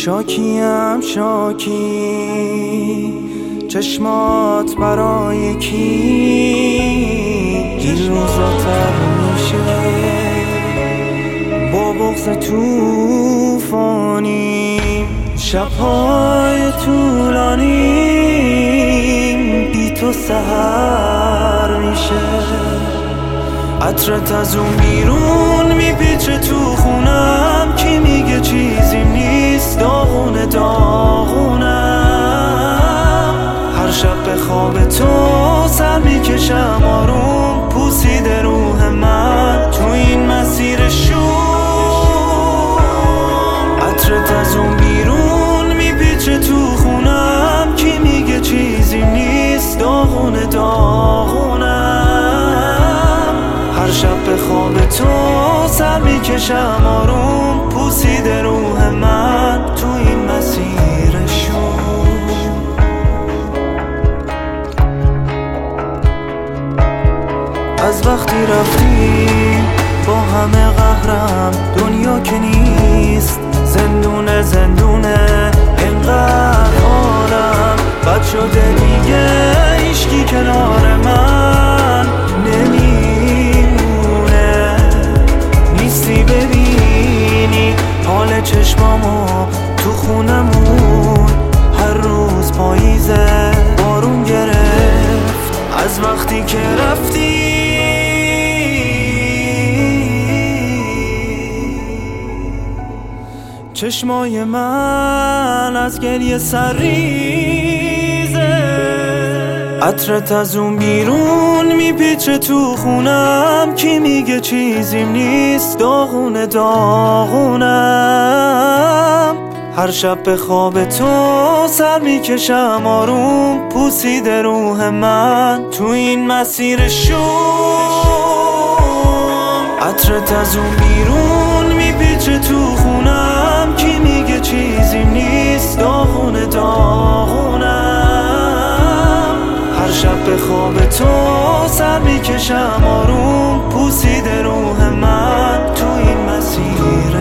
شاکیم شاکی چشمات برای کی این روزا تر میشه با بغض توفانی شبهای طولانی بی تو سحر میشه عطرت از اون بیرون میپیچه تو خونم کی میگه چیزی نیست داغونه داغونم هر شب به خواب تو سر میکشم آروم پوسیده روح من تو این مسیر شوم عطرت از اون بیرون میپیچه تو خونم کی میگه چیزی نیست داغونه داغونم هر شب به خواب تو سر میکشم آروم پوسیده روح من تو این مسیر شوم از وقتی رفتی با همه قهرم دنیا که نیست زندونه زندونه اینقدر حالم بد شده دیگه هیچکی کنار من نمیمونه نیستی ببینی حال چشمامو تو خونمون هر روز پاییزه بارون گرفت از وقتی که رفتی چشمای من از گریه سرریزه عطرت از اون بیرون میپیچه تو خونم کی میگه چیزی نیست داغونه داغونم هر شب به خواب تو سر میکشم آروم پوسیده روح من تو این مسیر شوم عطرت از اون بیرون میپیچه تو خونم کی میگه چیزی نیست داغونه داغونم هر شب به خواب تو سر میکشم آروم پوسیده روح من تو این مسیر